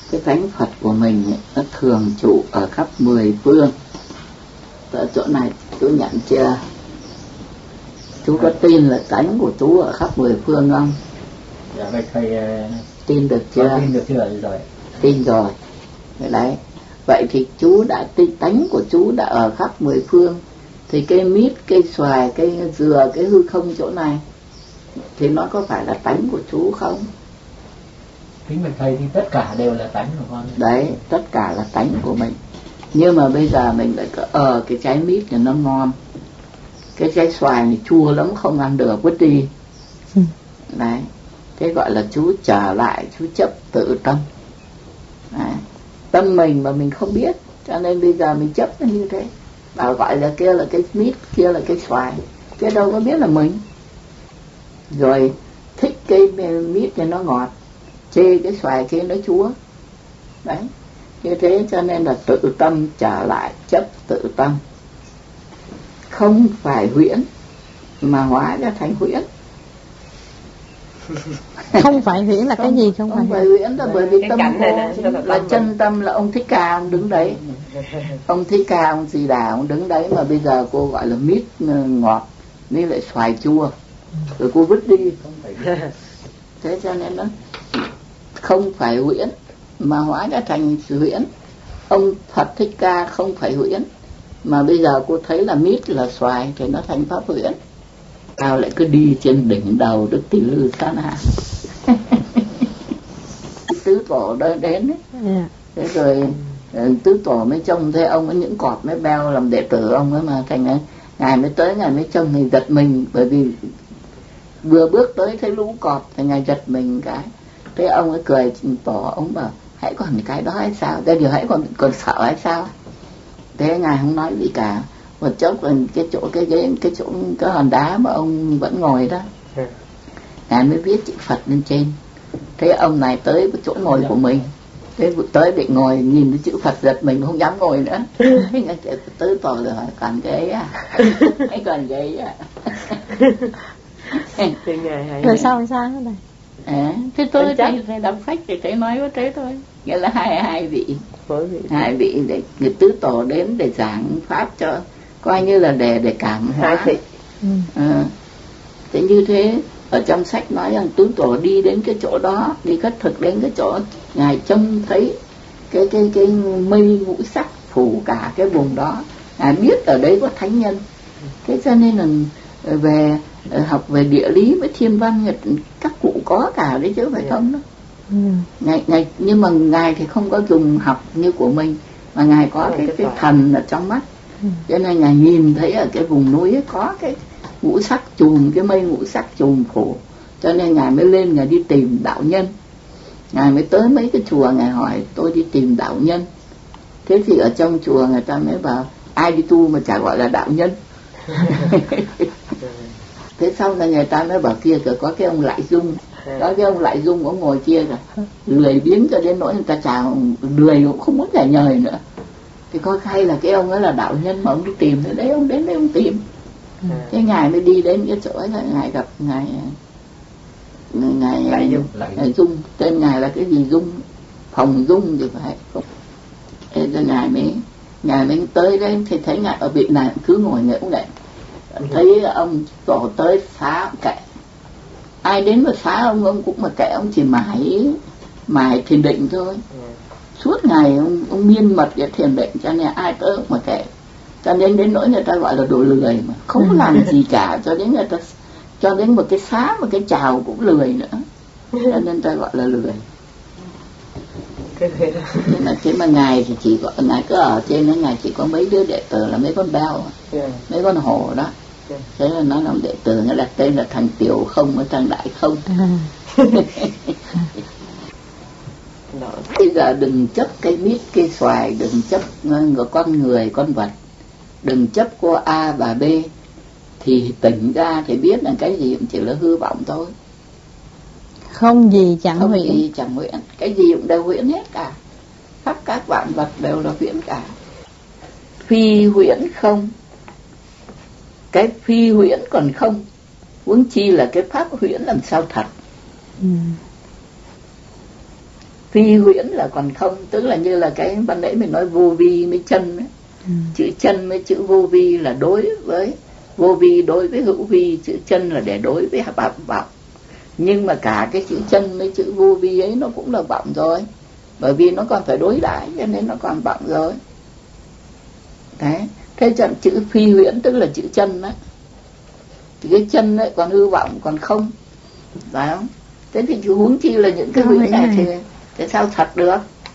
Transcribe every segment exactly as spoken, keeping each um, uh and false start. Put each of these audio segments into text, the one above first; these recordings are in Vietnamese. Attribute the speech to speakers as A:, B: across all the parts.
A: cái tánh Phật của mình ấy, nó thường trụ ở khắp mười phương. Ở chỗ này chú nhận chưa? Chú có tin là tánh của chú ở khắp mười phương không?
B: Dạ vậy thầy
A: tin được chưa?
B: Tin được chưa rồi?
A: Tin rồi. Đấy. Vậy thì chú đã tin, tánh của chú đã ở khắp mười phương. Thì cây mít, cây xoài, cây dừa, cái hư không chỗ này thì nó có phải là tánh của chú không?
B: Kính bạch thầy thì tất cả đều là tánh của con.
A: Đấy, tất cả là tánh của mình. Nhưng mà bây giờ mình lại có ờ cái trái mít này nó ngon, cái trái xoài này chua lắm không ăn được, vứt đi. Đấy, thế gọi là chú trở lại, chú chấp tự tâm. Đấy. Tâm mình mà mình không biết, cho nên bây giờ mình chấp nó như thế. Bảo gọi là kia là cái mít, kia là cái xoài, kia đâu có biết là mình. Rồi thích cái mít này nó ngọt, chê cái xoài kia nó chúa. Đấy, như thế cho nên là tự tâm trở lại, chấp tự tâm. Không phải huyễn mà hóa ra thành huyễn.
C: Không phải huyễn là cái gì? Không,
A: không
C: phải
A: phải huyễn là bởi vì tâm cô là, là chân tâm, là ông Thích Ca ông đứng đấy. Ông Thích Ca ông Di Đà ông đứng đấy, mà bây giờ cô gọi là mít ngọt nên lại xoài chua, rồi cô vứt đi. Thế cho nên nó không phải huyễn mà hóa ra thành huyễn. Ông Phật Thích Ca không phải huyễn, mà bây giờ cô thấy là mít là xoài thì nó thành pháp huyễn. Sao lại cứ đi trên đỉnh đầu Đức Tỷ Lư Sa Na. Tứ tổ đến đấy. Yeah. Thế rồi tứ tổ mới trông thấy ông ấy những cọp mới beo làm đệ tử ông ấy, mà thành ngài mới tới, ngài mới trông thì giật mình, bởi vì vừa bước tới thấy lũ cọp thì ngài giật mình cái. Thế ông ấy cười tỏ, ông bảo hãy còn cái đó hay sao, đây điều hãy còn còn sợ hay sao. Thế ngài không nói gì cả. Một chốc là cái chỗ cái ghế, cái chỗ cái hòn đá mà ông vẫn ngồi đó, ngài mới viết chữ Phật lên trên. Thế ông này tới cái chỗ ngồi của mình, thế tới định ngồi nhìn cái chữ Phật giật mình không dám ngồi nữa. Thế ngài tới tỏ rồi hỏi còn ghế à? Hay còn ghế à?
C: Rồi sao sao thế này?
A: À, thế tôi thấy, thấy đọc sách thì thấy nói có thế thôi. Nghĩa là hai hai vị, hai vị để người tứ tổ đến để giảng pháp cho, coi như là để để cảm hóa. À, thế như thế ở trong sách nói rằng tứ tổ đi đến cái chỗ đó, đi khất thực đến cái chỗ ngài trông thấy cái cái cái mây ngũ sắc phủ cả cái vùng đó, ngài biết ở đấy có thánh nhân. Thế cho nên là về học về địa lý với thiên văn các cụ có cả đấy chứ phải không đó. Ừ. Ngài, ngài, nhưng mà ngài thì không có dùng học như của mình, mà ngài có cái, cái thần ở trong mắt. Ừ. Cho nên ngài nhìn thấy ở cái vùng núi ấy có cái ngũ sắc chùm, cái mây ngũ sắc chùm phủ, cho nên ngài mới lên, ngài đi tìm đạo nhân. Ngài mới tới mấy cái chùa, ngài hỏi tôi đi tìm đạo nhân. Thế thì ở trong chùa người ta mới bảo ai đi tu mà chả gọi là đạo nhân. Thế xong là người ta mới bảo kia kìa có cái ông Lại Dung, có cái ông Lại Dung ông ngồi kia kìa, lười biếng cho đến nỗi người ta chào lười cũng không muốn trả nhời nữa. Thì coi hay là cái ông ấy là đạo nhân mà ông đi tìm, thế đấy ông đến đấy ông tìm. Thế ngài mới đi đến cái chỗ ấy, là ngài gặp ngài ngài Lại Dung, ngài Dung, tên ngài là cái gì Dung, Phòng Dung thì phải không. Thế rồi ngài mới ngài mới tới đấy thì thấy ngài ở vị này cứ ngồi ngẫu nghễ. Thấy ông tổ tới phá kệ, ai đến mà phá ông ông cũng mà kệ, ông chỉ mãi mãi thiền định thôi. Suốt ngày ông, ông miên mật về thiền định, cho nên ai tới ông mà kệ. Cho nên đến nỗi người ta gọi là đồ lười, mà không làm gì cả, cho đến người ta cho đến một cái xá, một cái chào cũng lười nữa, cho nên ta gọi là lười. Nhưng mà thế mà ngài thì chỉ có ngài cứ ở trên đó, ngài chỉ có mấy đứa đệ tử là mấy con beo, yeah. mấy con hổ đó. Yeah. Thế là nó làm đệ tử, nó đặt tên là thằng Tiểu Không với thằng Đại Không. Bây giờ đừng chấp cây mít, cây xoài, đừng chấp người con người, con vật, đừng chấp cô A và B, thì tỉnh ra thì biết là cái gì cũng chỉ là hư vọng thôi.
C: Không gì chẳng
A: không
C: huyễn.
A: gì chẳng huyễn, cái gì cũng đều huyễn hết cả, khắp các vạn vật đều là huyễn cả. Phi huyễn không, cái phi huyễn còn không, huống chi là cái pháp huyễn làm sao thật. Ừ. Phi huyễn là còn không, tức là như là cái ban nãy mình nói vô vi với chân ấy. Ừ. Chữ chân với chữ vô vi là đối với vô vi, đối với hữu vi, chữ chân là để đối với vọng vọng. Nhưng mà cả cái chữ chân với chữ vô vi ấy nó cũng là vọng rồi, bởi vì nó còn phải đối đãi cho nên nó còn vọng rồi. Đấy, thế chọn chữ phi huyễn tức là chữ chân đó. Cái chân ấy còn hư vọng còn không, phải không? Thế thì chữ huống chi là những cái huyễn này thì thì sao thật được?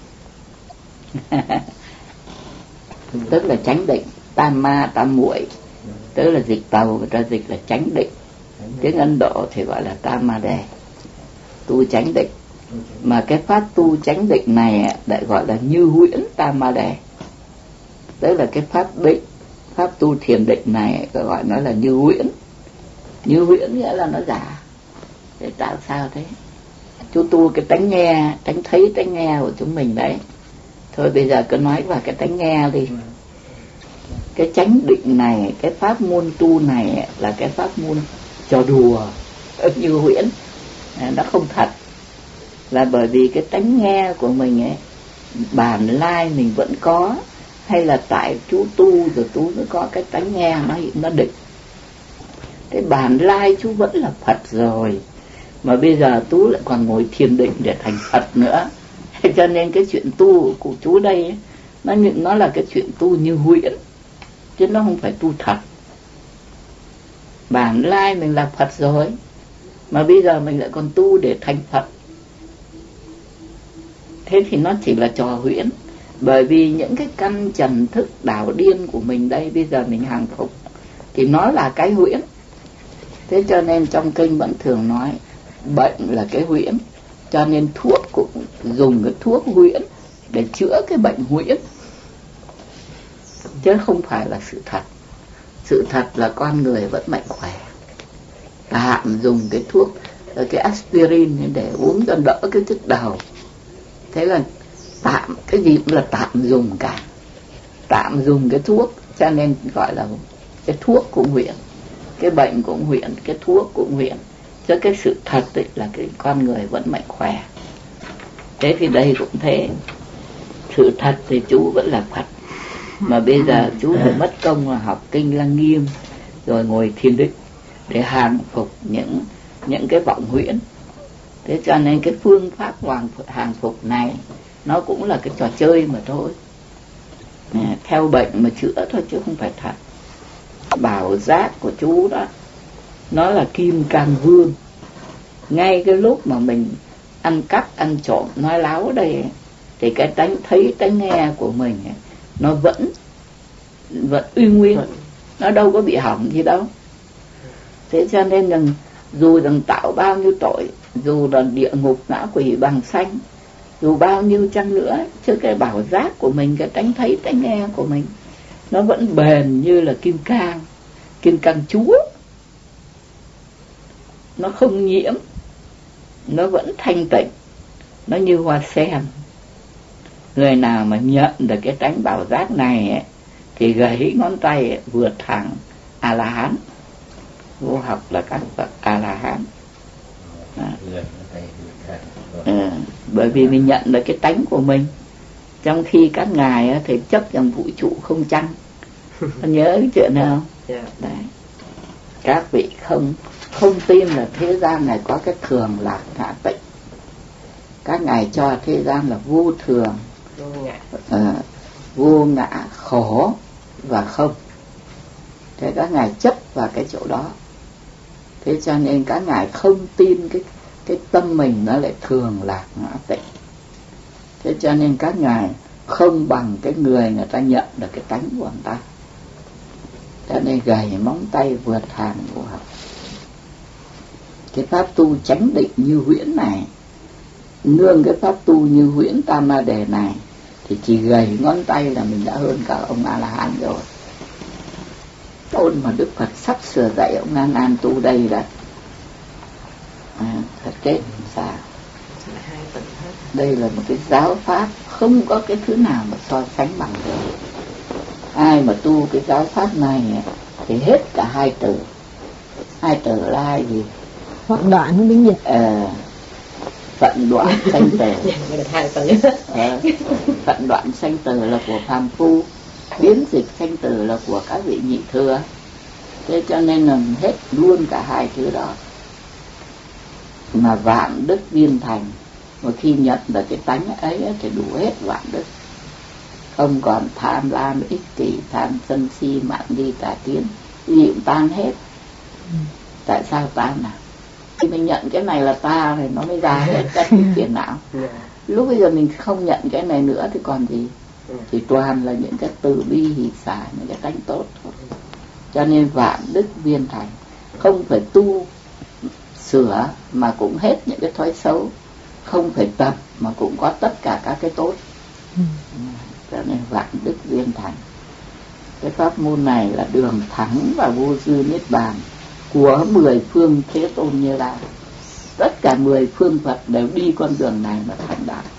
A: Tức là chánh định, tam ma tam muội, tức là dịch tàu người ta dịch là chánh định. Tiếng Ấn Độ thì gọi là tam ma đề, tu chánh định. Mà cái pháp tu chánh định này lại gọi là như huyễn tam ma đề, tức là cái pháp định, pháp tu thiền định này gọi nó là như huyễn. Như huyễn nghĩa là nó giả. Để tạo sao thế? Chú tu cái tánh nghe, tánh thấy, tánh nghe của chúng mình đấy. Thôi bây giờ cứ nói vào cái tánh nghe đi. Cái chánh định này, cái pháp môn tu này là cái pháp môn trò đùa, như huyễn, nó không thật. Là bởi vì cái tánh nghe của mình ấy, bản lai mình vẫn có, hay là tại chú tu rồi chú mới có cái tánh nghe nó nó định. Cái bản lai chú vẫn là Phật rồi, mà bây giờ chú lại còn ngồi thiền định để thành Phật nữa. Cho nên cái chuyện tu của chú đây ấy, nó nó là cái chuyện tu như huyễn, chứ nó không phải tu thật. Bản lai mình là Phật rồi, mà bây giờ mình lại còn tu để thành Phật. Thế thì nó chỉ là trò huyễn. Bởi vì những cái căn trần thức đảo điên của mình đây bây giờ mình hàng phục thì nó là cái huyễn. Thế cho nên trong kinh vẫn thường nói bệnh là cái huyễn, cho nên thuốc cũng dùng cái thuốc huyễn để chữa cái bệnh huyễn, chứ không phải là sự thật. Sự thật là con người vẫn mạnh khỏe. Tạm dùng cái thuốc, cái aspirin để uống cho đỡ cái nhức đầu. Thế là tạm, cái gì cũng là tạm dùng cả. Tạm dùng cái thuốc, cho nên gọi là cái thuốc cũng huyễn, cái bệnh cũng huyễn, cái thuốc cũng huyễn. Chứ cái sự thật ấy là cái con người vẫn mạnh khỏe. Thế thì đây cũng thế. Sự thật thì chú vẫn là Phật, mà bây giờ chú phải mất công là học kinh Lăng Nghiêm, rồi ngồi thiền định để hàng phục những những cái vọng huyễn. Thế cho nên cái phương pháp hoàng hàng phục này nó cũng là cái trò chơi mà thôi, à, theo bệnh mà chữa thôi chứ không phải thật. Bảo giác của chú đó, nó là kim cang vương. Ngay cái lúc mà mình ăn cắp, ăn trộm, nói láo đây, thì cái tánh thấy, tánh nghe của mình nó vẫn vẫn uy nguyên, nó đâu có bị hỏng gì đâu. Thế cho nên rằng dù rằng tạo bao nhiêu tội, dù là địa ngục ngã quỷ bằng xanh, dù bao nhiêu chăng nữa, chứ cái bảo giác của mình, cái tánh thấy, tánh nghe của mình, nó vẫn bền như là kim cang, kim cang chúa. Nó không nhiễm, nó vẫn thanh tịnh, nó như hoa sen. Người nào mà nhận được cái tánh bảo giác này ấy, thì gãy ngón tay ấy, vượt thẳng A-la-hán. Vô học là các bậc A-la-hán. À. À, bởi vì mình nhận được cái tánh của mình. Trong khi các ngài ấy, thì chấp rằng vũ trụ không chăng. Con nhớ cái chuyện này không? Đấy. Các vị không không tin là thế gian này có cái thường lạc ngã tịnh. Các ngài cho thế gian là vô thường, vô ngã, à, vô ngã, khổ và không. Thế các ngài chấp vào cái chỗ đó. Thế cho nên các ngài không tin cái cái tâm mình nó lại thường lạc ngã tịnh. Thế cho nên các ngài không bằng cái người người ta nhận được cái tánh của người ta. Cho nên gầy móng tay vượt hàng của học. Cái pháp tu chánh định như huyễn này, nương cái pháp tu như huyễn tam ma đề này, thì chỉ gầy ngón tay là mình đã hơn cả ông A-la-hán rồi. Ôn mà Đức Phật sắp sửa dạy ông An An tu đây là à, thật kết sao? Đây là một cái giáo pháp không có cái thứ nào mà so sánh bằng được. Ai mà tu cái giáo pháp này thì hết cả hai từ. Hai từ là hai gì?
C: Hoặc đoạn nó biến dịch.
A: Ờ, phận đoạn sanh tử. à, phận đoạn sanh tử là của phàm phu, biến dịch sanh tử là của các vị nhị thừa. Thế cho nên là hết luôn cả hai thứ đó. Mà vạn đức viên thành, mà khi nhận được cái tánh ấy thì đủ hết vạn đức, không còn tham lam ích kỷ, tham sân si mạn đi tà kiến, gì cũng tan hết. Tại sao tan nào? Khi mình nhận cái này là ta thì nó mới ra hết các cái phiền não. Lúc bây giờ mình không nhận cái này nữa thì còn gì? Thì toàn là những cái từ bi hỷ xả, những cái tánh tốt thôi. Cho nên vạn đức viên thành, không phải tu sửa mà cũng hết những cái thói xấu, không phải tập mà cũng có tất cả các cái tốt. ừ. Cho nên vạn đức viên thành, cái pháp môn này là đường thắng và vô dư niết bàn của mười phương Thế Tôn Như Lai. Tất cả mười phương Phật đều đi con đường này mà thành đạo.